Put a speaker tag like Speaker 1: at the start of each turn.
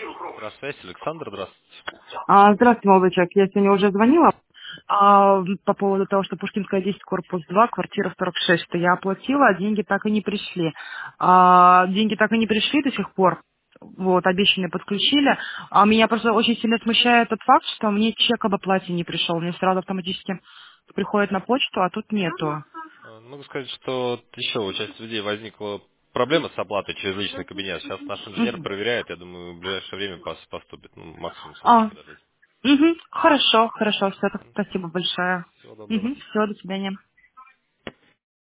Speaker 1: Здравствуйте, Александр, здравствуйте.
Speaker 2: Здравствуйте, молодой человек. Я сегодня уже звонила по поводу того, что Пушкинская 10, корпус 2, квартира 46, что я оплатила, а деньги так и не пришли. Деньги так и не пришли до сих пор. Вот, обещанные подключили. А меня просто очень сильно смущает тот факт, что мне чек об оплате не пришел. Мне сразу автоматически приходит на почту, а тут нету.
Speaker 1: Могу сказать, что еще у части людей возникла проблема с оплатой через личный кабинет. Сейчас наш инженер
Speaker 2: Мгм.
Speaker 1: проверяет, я думаю, в ближайшее время поступит, ну, максимум
Speaker 2: А,
Speaker 1: суточки дадут.
Speaker 2: хорошо, хорошо, все, спасибо большое.
Speaker 1: Всего доброго.
Speaker 2: Все, до свидания.